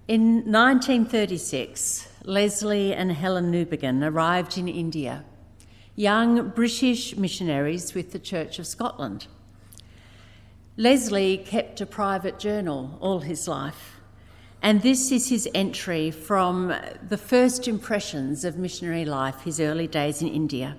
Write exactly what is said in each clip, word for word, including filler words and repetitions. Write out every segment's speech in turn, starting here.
In nineteen thirty-six, Leslie and Helen Newbigin arrived in India, young British missionaries with the Church of Scotland. Leslie kept a private journal all his life, and this is his entry from the first impressions of missionary life, his early days in India.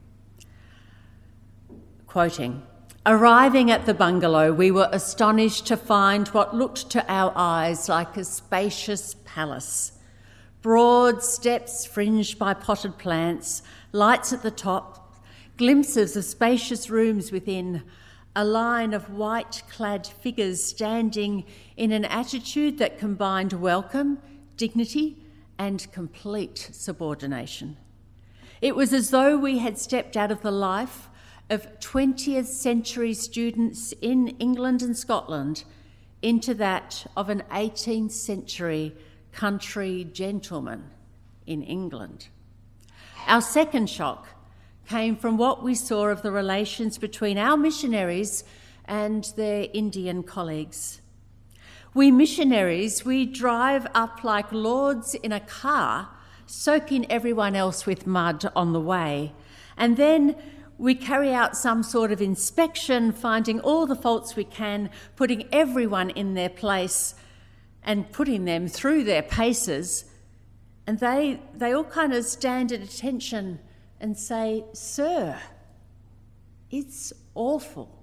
Quoting, "Arriving at the bungalow, we were astonished to find what looked to our eyes like a spacious palace. Broad steps fringed by potted plants, lights at the top, glimpses of spacious rooms within, a line of white-clad figures standing in an attitude that combined welcome, dignity, and complete subordination. It was as though we had stepped out of the life of twentieth century students in England and Scotland into that of an eighteenth century country gentleman in England. Our second shock came from what we saw of the relations between our missionaries and their Indian colleagues. We missionaries, we drive up like lords in a car, soaking everyone else with mud on the way, and then we carry out some sort of inspection, finding all the faults we can, putting everyone in their place and putting them through their paces. And they, they all kind of stand at attention and say, 'Sir, it's awful.'"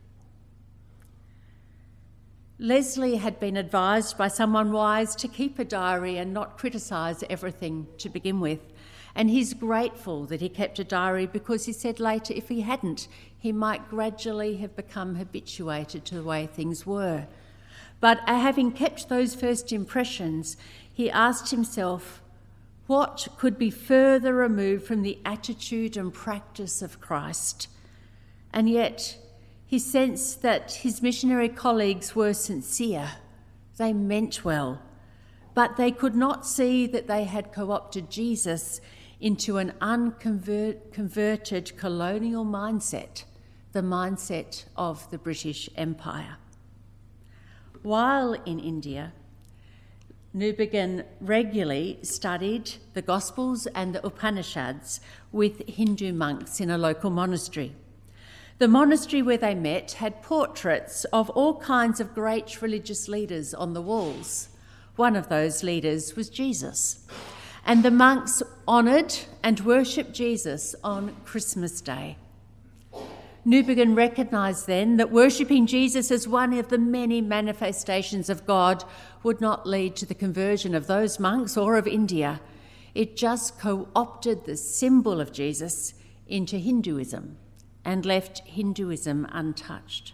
Leslie had been advised by someone wise to keep a diary and not criticise everything to begin with. And he's grateful that he kept a diary because he said later if he hadn't, he might gradually have become habituated to the way things were. But having kept those first impressions, he asked himself, what could be further removed from the attitude and practice of Christ? And yet he sensed that his missionary colleagues were sincere. They meant well, but they could not see that they had co-opted Jesus into an unconverted colonial mindset, the mindset of the British Empire. While in India, Newbigin regularly studied the Gospels and the Upanishads with Hindu monks in a local monastery. The monastery where they met had portraits of all kinds of great religious leaders on the walls. One of those leaders was Jesus. And the monks honoured and worshipped Jesus on Christmas Day. Newbigin recognised then that worshipping Jesus as one of the many manifestations of God would not lead to the conversion of those monks or of India. It just co-opted the symbol of Jesus into Hinduism and left Hinduism untouched.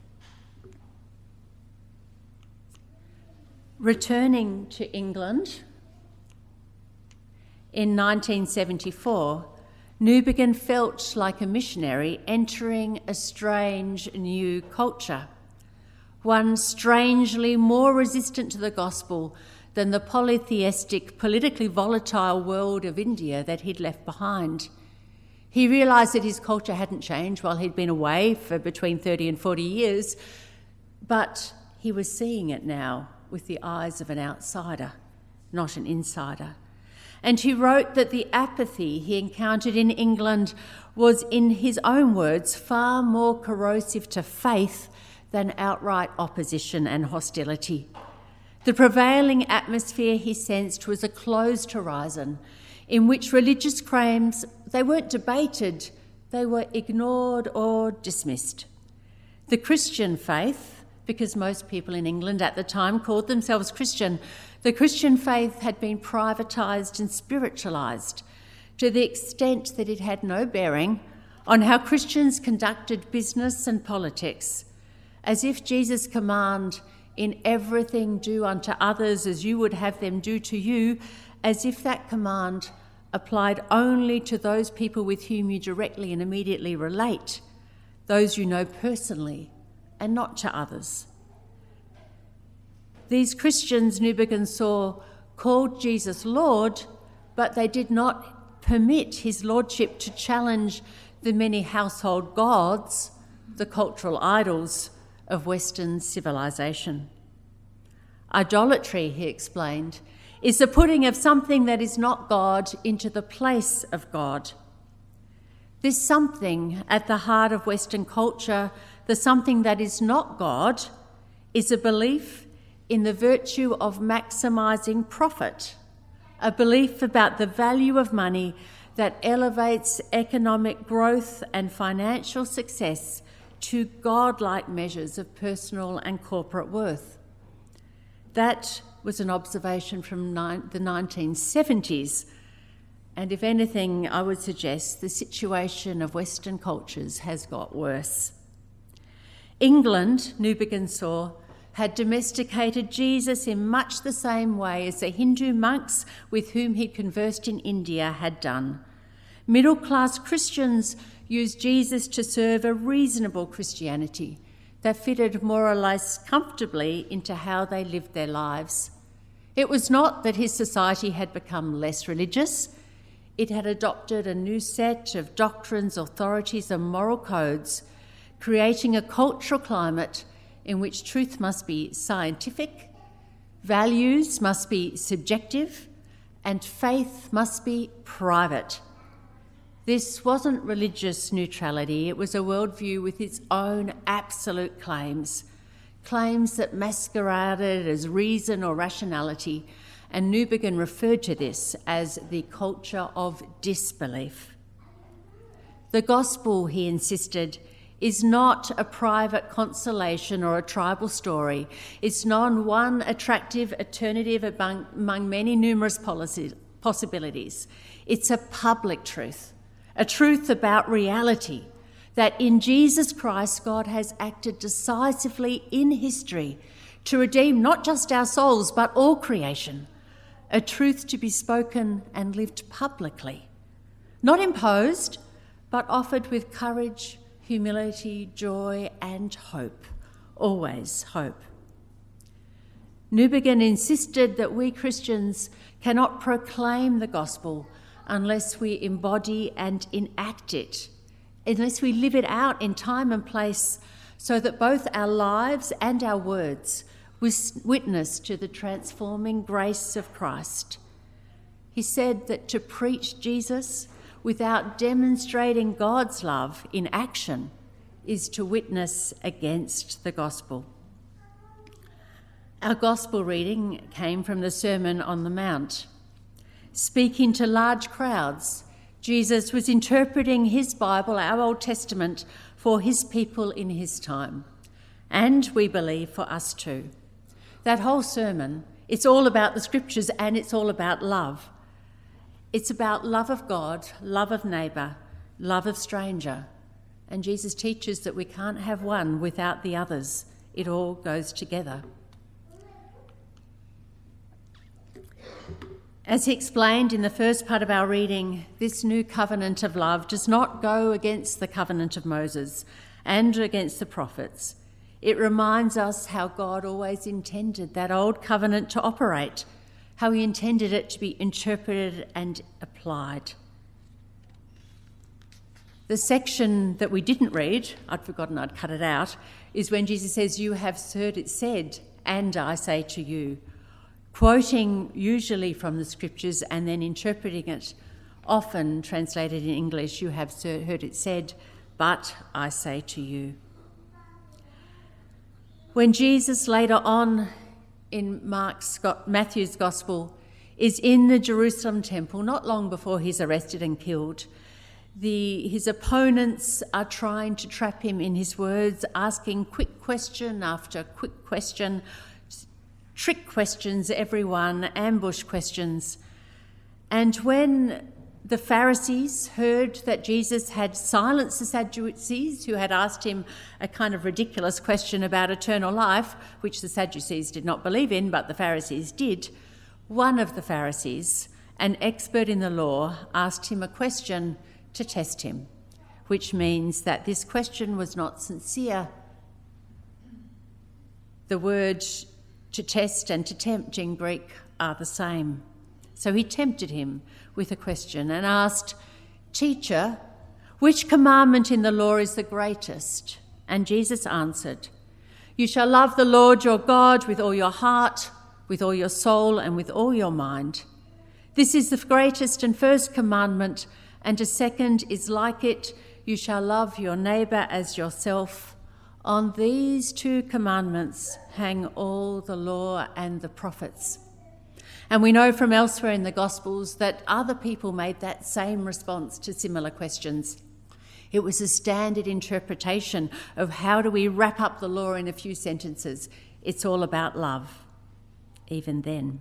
Returning to England, in nineteen seventy-four, Newbigin felt like a missionary entering a strange new culture, one strangely more resistant to the gospel than the polytheistic, politically volatile world of India that he'd left behind. He realised that his culture hadn't changed while he'd been away for between thirty and forty years, but he was seeing it now with the eyes of an outsider, not an insider. And he wrote that the apathy he encountered in England was, in his own words, far more corrosive to faith than outright opposition and hostility. The prevailing atmosphere, he sensed, was a closed horizon in which religious claims, they weren't debated, they were ignored or dismissed. The Christian faith, because most people in England at the time called themselves Christian, the Christian faith had been privatised and spiritualised to the extent that it had no bearing on how Christians conducted business and politics, as if Jesus' command, "In everything do unto others as you would have them do to you," as if that command applied only to those people with whom you directly and immediately relate, those you know personally, and not to others. These Christians, Newbigin saw, called Jesus Lord, but they did not permit his lordship to challenge the many household gods, the cultural idols of Western civilization. Idolatry, he explained, is the putting of something that is not God into the place of God. This something at the heart of Western culture, the something that is not God, is a belief in the virtue of maximising profit, a belief about the value of money that elevates economic growth and financial success to godlike measures of personal and corporate worth. That was an observation from the nineteen seventies, and if anything, I would suggest the situation of Western cultures has got worse. England, Newbigin saw, had domesticated Jesus in much the same way as the Hindu monks with whom he conversed in India had done. Middle-class Christians used Jesus to serve a reasonable Christianity that fitted more or less comfortably into how they lived their lives. It was not that his society had become less religious. It had adopted a new set of doctrines, authorities, and moral codes, creating a cultural climate in which truth must be scientific, values must be subjective, and faith must be private. This wasn't religious neutrality, it was a worldview with its own absolute claims, claims that masqueraded as reason or rationality, and Newbigin referred to this as the culture of disbelief. The gospel, he insisted, is not a private consolation or a tribal story. It's not one attractive alternative among, among many numerous policies, possibilities. It's a public truth, a truth about reality, that in Jesus Christ God has acted decisively in history to redeem not just our souls but all creation, a truth to be spoken and lived publicly, not imposed, but offered with courage, humility, joy, and hope, always hope. Newbigin insisted that we Christians cannot proclaim the gospel unless we embody and enact it, unless we live it out in time and place so that both our lives and our words witness to the transforming grace of Christ. He said that to preach Jesus without demonstrating God's love in action is to witness against the gospel. Our gospel reading came from the Sermon on the Mount. Speaking to large crowds, Jesus was interpreting his Bible, our Old Testament, for his people in his time, and we believe for us too. That whole sermon, it's all about the scriptures and it's all about love. It's about love of God, love of neighbour, love of stranger. And Jesus teaches that we can't have one without the others. It all goes together. As he explained in the first part of our reading, this new covenant of love does not go against the covenant of Moses and against the prophets. It reminds us how God always intended that old covenant to operate, how he intended it to be interpreted and applied. The section that we didn't read, I'd forgotten I'd cut it out, is when Jesus says, "You have heard it said, and I say to you," quoting usually from the scriptures and then interpreting it, often translated in English, "You have heard it said, but I say to you." When Jesus later on in Mark's, Matthew's Gospel is in the Jerusalem temple, not long before he's arrested and killed, the, his opponents are trying to trap him in his words, asking quick question after quick question, trick questions, everyone, ambush questions. And when the Pharisees heard that Jesus had silenced the Sadducees, who had asked him a kind of ridiculous question about eternal life, which the Sadducees did not believe in, but the Pharisees did, one of the Pharisees, an expert in the law, asked him a question to test him, which means that this question was not sincere. The word to test and to tempt in Greek are the same. So he tempted him with a question and asked, "Teacher, which commandment in the law is the greatest?" And Jesus answered, "You shall love the Lord your God with all your heart, with all your soul and with all your mind. This is the greatest and first commandment, and a second is like it: you shall love your neighbour as yourself. On these two commandments hang all the law and the prophets. And we know from elsewhere in the Gospels that other people made that same response to similar questions. It was a standard interpretation of how do we wrap up the law in a few sentences. It's all about love, even then.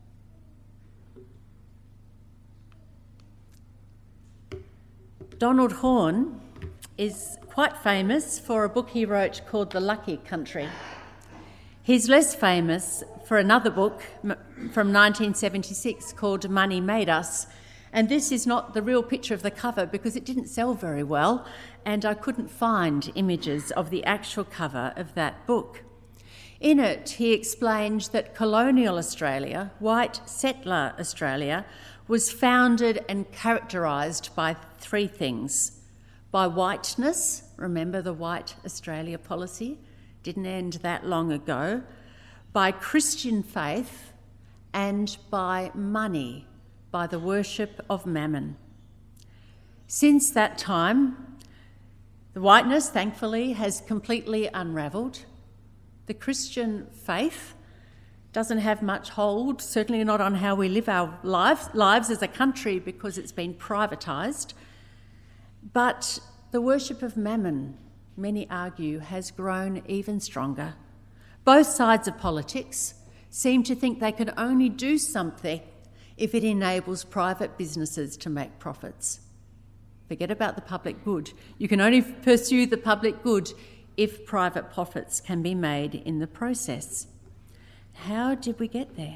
Donald Horne is quite famous for a book he wrote called The Lucky Country. He's less famous for another book from nineteen seventy-six called Money Made Us. And this is not the real picture of the cover because it didn't sell very well, and I couldn't find images of the actual cover of that book. In it, he explained that colonial Australia, white settler Australia, was founded and characterised by three things. By whiteness, remember the White Australia policy, didn't end that long ago. By Christian faith, and by money, by the worship of mammon. Since that time, the whiteness, thankfully, has completely unravelled. The Christian faith doesn't have much hold, certainly not on how we live our lives, lives as a country, because it's been privatised. But the worship of mammon, many argue, has grown even stronger. Both sides of politics seem to think they can only do something if it enables private businesses to make profits. Forget about the public good. You can only pursue the public good if private profits can be made in the process. How did we get there?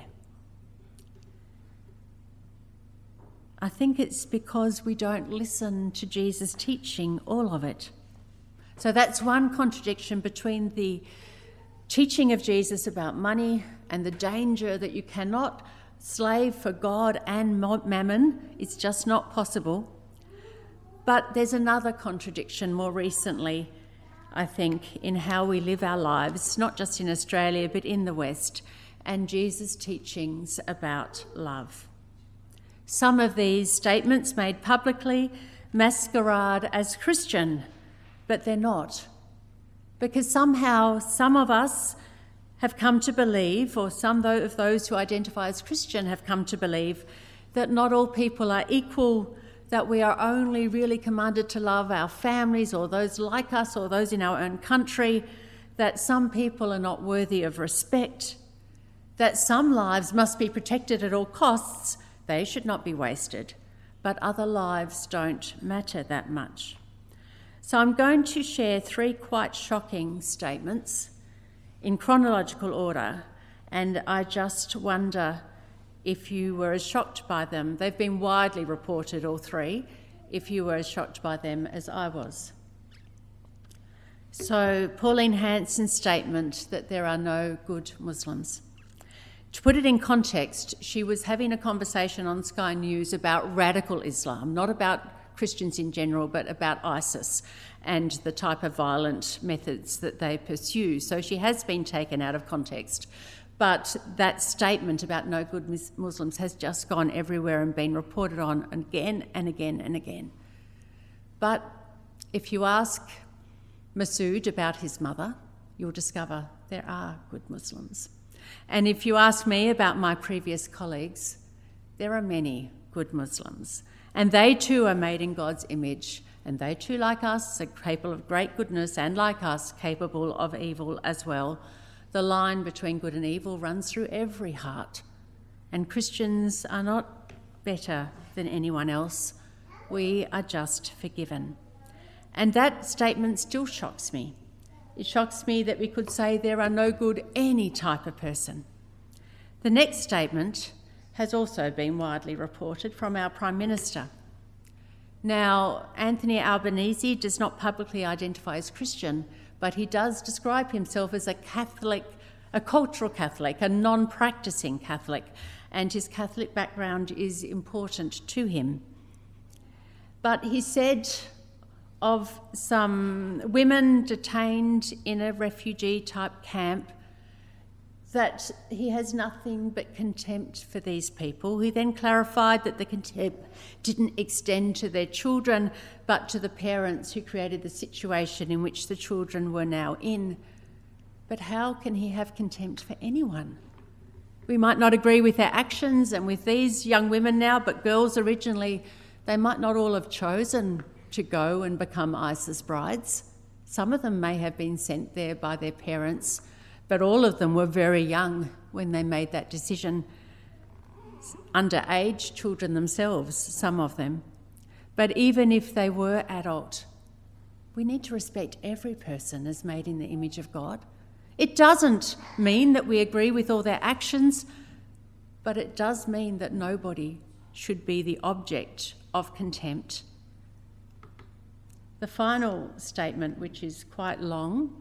I think it's because we don't listen to Jesus' teaching, all of it. So that's one contradiction between the teaching of Jesus about money and the danger that you cannot slave for God and mammon. It's just not possible. But there's another contradiction more recently, I think, in how we live our lives, not just in Australia, but in the West, and Jesus' teachings about love. Some of these statements made publicly masquerade as Christian, but they're not. Because somehow some of us have come to believe, or some of those who identify as Christian have come to believe, that not all people are equal, that we are only really commanded to love our families or those like us or those in our own country, that some people are not worthy of respect, that some lives must be protected at all costs, they should not be wasted, but other lives don't matter that much. So I'm going to share three quite shocking statements in chronological order, and I just wonder if you were as shocked by them. They've been widely reported, all three, if you were as shocked by them as I was. So Pauline Hanson's statement that there are no good Muslims. To put it in context, she was having a conversation on Sky News about radical Islam, not about Christians in general, but about ISIS and the type of violent methods that they pursue. So she has been taken out of context. But that statement about no good Muslims has just gone everywhere and been reported on again and again and again. But if you ask Masood about his mother, you'll discover there are good Muslims. And if you ask me about my previous colleagues, there are many good Muslims. And they too are made in God's image, and they too, like us, are capable of great goodness, and like us, capable of evil as well. The line between good and evil runs through every heart, and Christians are not better than anyone else. We are just forgiven. And that statement still shocks me. It shocks me that we could say there are no good any type of person. The next statement has also been widely reported from our Prime Minister. Now, Anthony Albanese does not publicly identify as Christian, but he does describe himself as a Catholic, a cultural Catholic, a non-practising Catholic, and his Catholic background is important to him. But he said of some women detained in a refugee-type camp that he has nothing but contempt for these people. He then clarified that the contempt didn't extend to their children, but to the parents who created the situation in which the children were now in. But how can he have contempt for anyone? We might not agree with their actions and with these young women now, but girls originally, they might not all have chosen to go and become ISIS brides. Some of them may have been sent there by their parents, but all of them were very young when they made that decision. Underage children themselves, some of them. But even if they were adult, we need to respect every person as made in the image of God. It doesn't mean that we agree with all their actions, but it does mean that nobody should be the object of contempt. The final statement, which is quite long,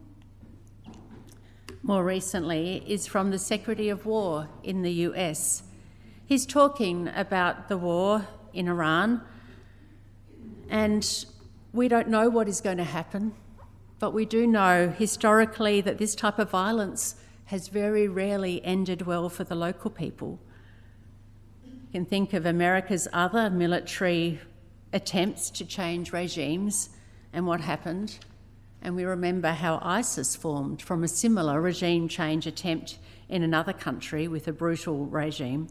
more recently, is from the Secretary of War in the U S. He's talking about the war in Iran, and we don't know what is going to happen, but we do know historically that this type of violence has very rarely ended well for the local people. You can think of America's other military attempts to change regimes and what happened. And we remember how ISIS formed from a similar regime change attempt in another country with a brutal regime.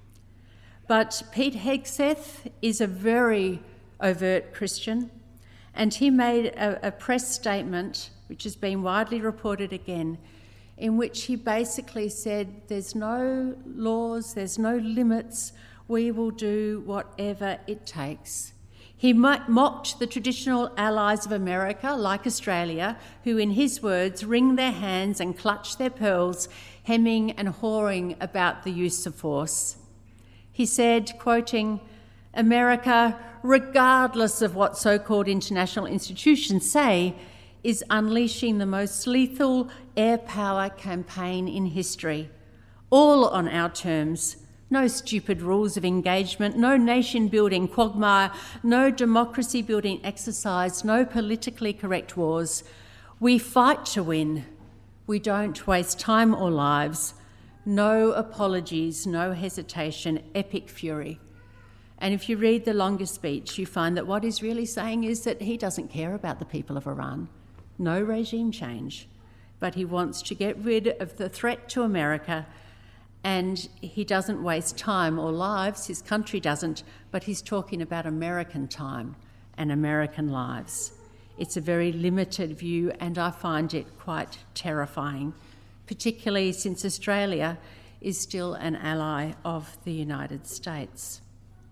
But Pete Hegseth is a very overt Christian, and he made a, a press statement, which has been widely reported again, in which he basically said, there's no laws, there's no limits, we will do whatever it takes. He mocked the traditional allies of America, like Australia, who, in his words, wring their hands and clutch their pearls, hemming and hawing about the use of force. He said, quoting, America, regardless of what so-called international institutions say, is unleashing the most lethal air power campaign in history, all on our terms. No stupid rules of engagement, no nation-building quagmire, no democracy-building exercise, no politically correct wars. We fight to win. We don't waste time or lives. No apologies, no hesitation, epic fury. And if you read the longer speech, you find that what he's really saying is that he doesn't care about the people of Iran. No regime change. But he wants to get rid of the threat to America, and he doesn't waste time or lives, his country doesn't, but he's talking about American time and American lives. It's a very limited view, and I find it quite terrifying, particularly since Australia is still an ally of the United States.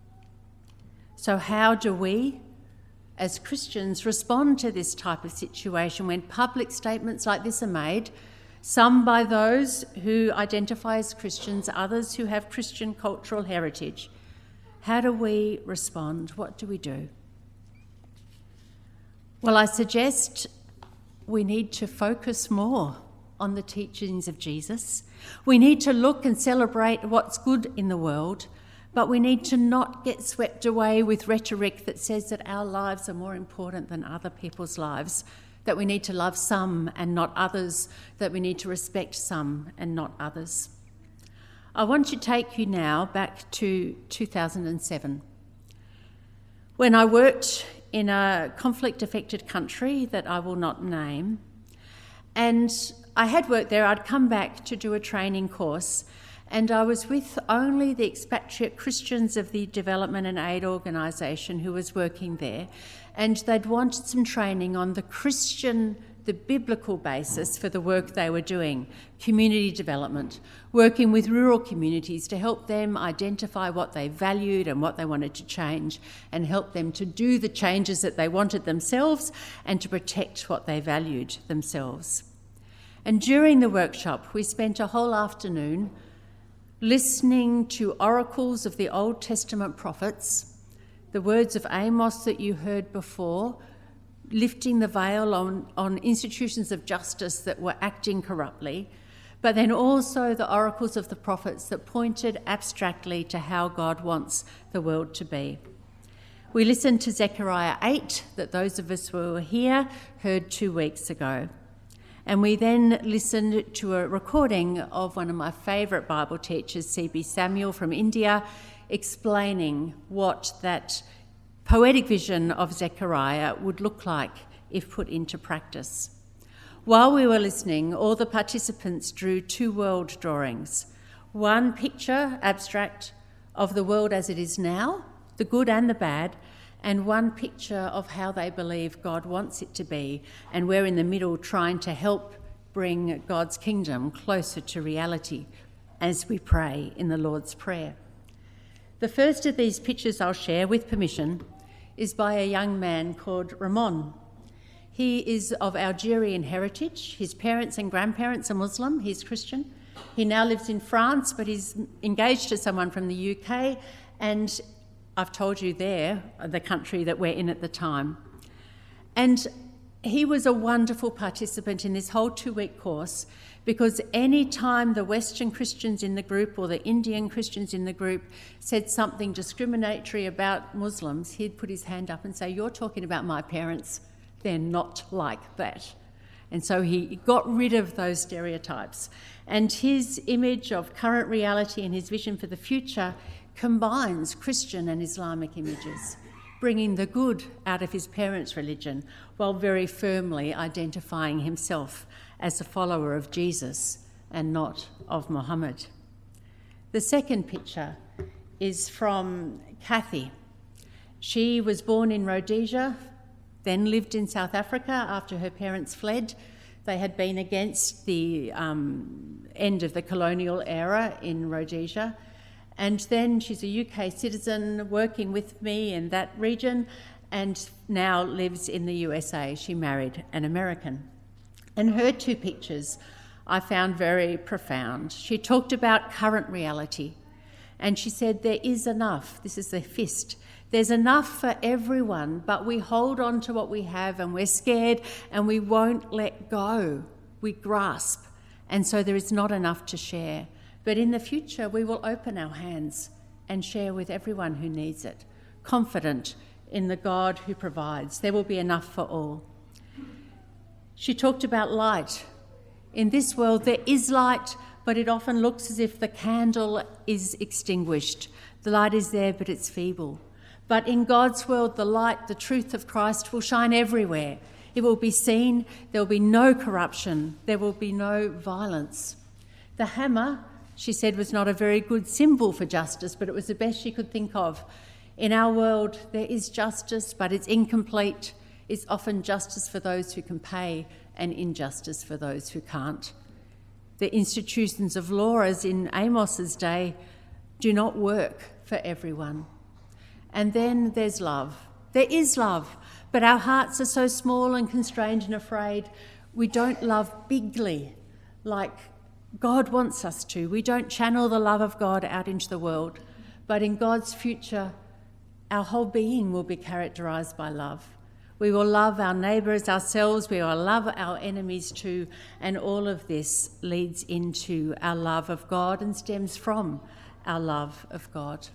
So how do we, as Christians, respond to this type of situation when public statements like this are made, some by those who identify as Christians, others who have Christian cultural heritage? How do we respond? What do we do? Well, I suggest we need to focus more on the teachings of Jesus. We need to look and celebrate what's good in the world, but we need to not get swept away with rhetoric that says that our lives are more important than other people's lives, that we need to love some and not others, that we need to respect some and not others. I want to take you now back to two thousand seven, when I worked in a conflict-affected country that I will not name, and I had worked there. I'd come back to do a training course, and I was with only the expatriate Christians of the Development and Aid Organisation who was working there, and they'd wanted some training on the Christian, the biblical basis for the work they were doing, community development, working with rural communities to help them identify what they valued and what they wanted to change, and help them to do the changes that they wanted themselves and to protect what they valued themselves. And during the workshop, we spent a whole afternoon listening to oracles of the Old Testament prophets, the words of Amos that you heard before, lifting the veil on, on institutions of justice that were acting corruptly, but then also the oracles of the prophets that pointed abstractly to how God wants the world to be. We listened to Zechariah eight, that those of us who were here heard two weeks ago. And we then listened to a recording of one of my favourite Bible teachers, C B Samuel from India, explaining what that poetic vision of Zechariah would look like if put into practice. While we were listening, all the participants drew two world drawings. One picture, abstract, of the world as it is now, the good and the bad, and one picture of how they believe God wants it to be, and we're in the middle trying to help bring God's kingdom closer to reality as we pray in the Lord's Prayer. The first of these pictures I'll share, with permission, is by a young man called Ramon. He is of Algerian heritage. His parents and grandparents are Muslim. He's Christian. He now lives in France, but he's engaged to someone from the U K, and I've told you there, the country that we're in at the time. And he was a wonderful participant in this whole two-week course, because any time the Western Christians in the group or the Indian Christians in the group said something discriminatory about Muslims, he'd put his hand up and say, "You're talking about my parents. They're not like that." And so he got rid of those stereotypes. And his image of current reality and his vision for the future combines Christian and Islamic images, bringing the good out of his parents' religion while very firmly identifying himself as a follower of Jesus and not of Muhammad. The second picture is from Kathy. She was born in Rhodesia, then lived in South Africa after her parents fled. They had been against the um, end of the colonial era in Rhodesia. And then she's a U K citizen working with me in that region and now lives in the U S A. She married an American. And her two pictures I found very profound. She talked about current reality, and she said there is enough. This is the fist. There's enough for everyone, but we hold on to what we have and we're scared and we won't let go. We grasp, and so there is not enough to share. But in the future, we will open our hands and share with everyone who needs it, confident in the God who provides. There will be enough for all. She talked about light. In this world, there is light, but it often looks as if the candle is extinguished. The light is there, but it's feeble. But in God's world, the light, the truth of Christ will shine everywhere. It will be seen. There will be no corruption. There will be no violence. The hammer, she said, was not a very good symbol for justice, but it was the best she could think of. In our world, there is justice, but it's incomplete. It's often justice for those who can pay and injustice for those who can't. The institutions of law, as in Amos's day, do not work for everyone. And then there's love. There is love, but our hearts are so small and constrained and afraid. We don't love bigly like God wants us to. We don't channel the love of God out into the world. But in God's future, our whole being will be characterised by love. We will love our neighbours, ourselves. We will love our enemies too. And all of this leads into our love of God and stems from our love of God.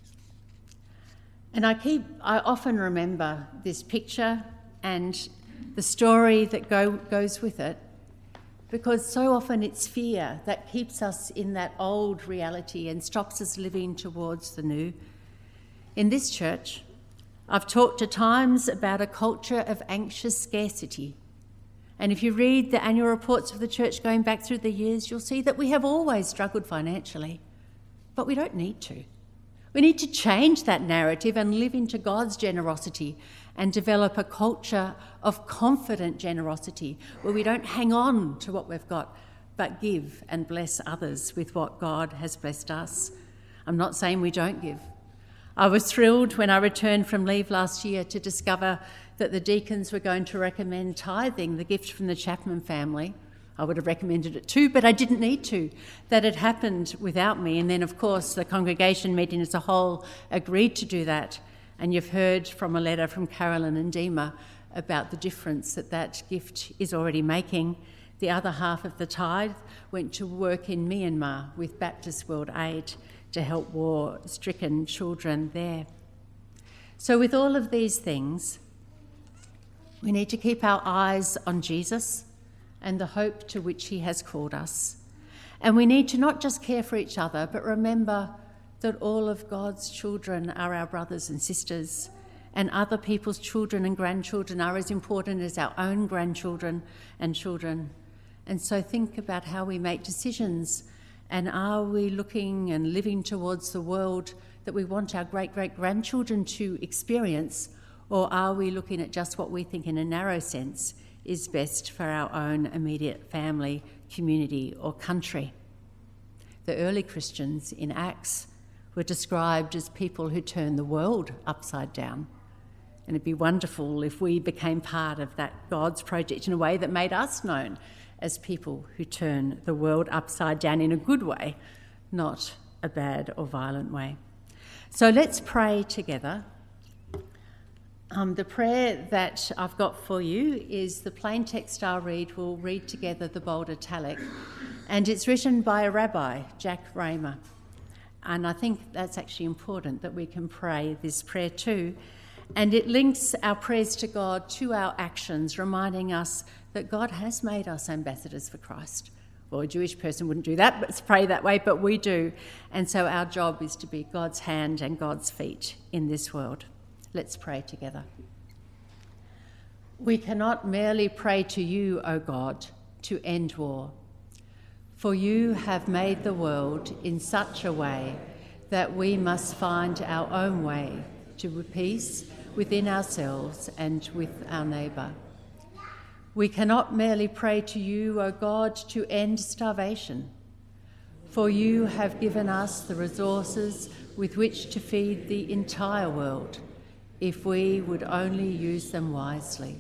And I keep, I often remember this picture and the story that go, goes with it, because so often it's fear that keeps us in that old reality and stops us living towards the new. In this church, I've talked at times about a culture of anxious scarcity. And if you read the annual reports of the church going back through the years, you'll see that we have always struggled financially, but we don't need to. We need to change that narrative and live into God's generosity and develop a culture of confident generosity where we don't hang on to what we've got, but give and bless others with what God has blessed us. I'm not saying we don't give. I was thrilled when I returned from leave last year to discover that the deacons were going to recommend tithing, the gift from the Chapman family. I would have recommended it too, but I didn't need to. That had happened without me. And then, of course, the congregation meeting as a whole agreed to do that. And you've heard from a letter from Carolyn and Dima about the difference that that gift is already making. The other half of the tithe went to work in Myanmar with Baptist World Aid to help war-stricken children there. So with all of these things, we need to keep our eyes on Jesus and the hope to which he has called us. And we need to not just care for each other, but remember that all of God's children are our brothers and sisters, and other people's children and grandchildren are as important as our own grandchildren and children. And so think about how we make decisions, and are we looking and living towards the world that we want our great-great-grandchildren to experience, or are we looking at just what we think in a narrow sense is best for our own immediate family, community or country? The early Christians in Acts were described as people who turned the world upside down. And it'd be wonderful if we became part of that God's project in a way that made us known as people who turn the world upside down in a good way, not a bad or violent way. So let's pray together. Um, the prayer that I've got for you is the plain text I'll read. We'll read together the bold italic. And it's written by a rabbi, Jack Raymer. And I think that's actually important that we can pray this prayer too. And it links our prayers to God to our actions, reminding us that God has made us ambassadors for Christ. Well, a Jewish person wouldn't do that, but pray that way, but we do. And so our job is to be God's hand and God's feet in this world. Let's pray together. We cannot merely pray to you, O God, to end war. For you have made the world in such a way that we must find our own way to peace within ourselves and with our neighbour. We cannot merely pray to you, O God, to end starvation. For you have given us the resources with which to feed the entire world, if we would only use them wisely.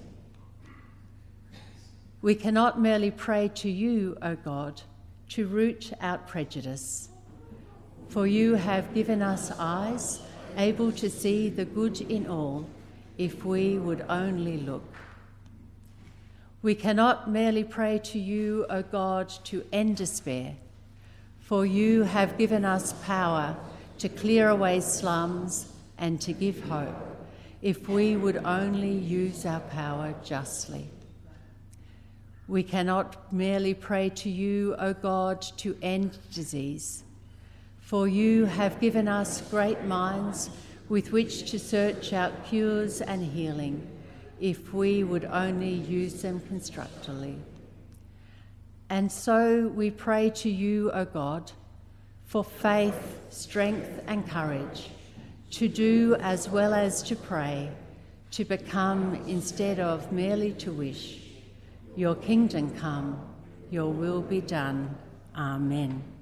We cannot merely pray to you, O God, to root out prejudice. For you have given us eyes able to see the good in all, if we would only look. We cannot merely pray to you, O God, to end despair, for you have given us power to clear away slums and to give hope, if we would only use our power justly. We cannot merely pray to you, O God, to end disease, for you have given us great minds with which to search out cures and healing, if we would only use them constructively. And so we pray to you, O God, for faith, strength and courage, to do as well as to pray, to become instead of merely to wish. Your kingdom come, your will be done. Amen.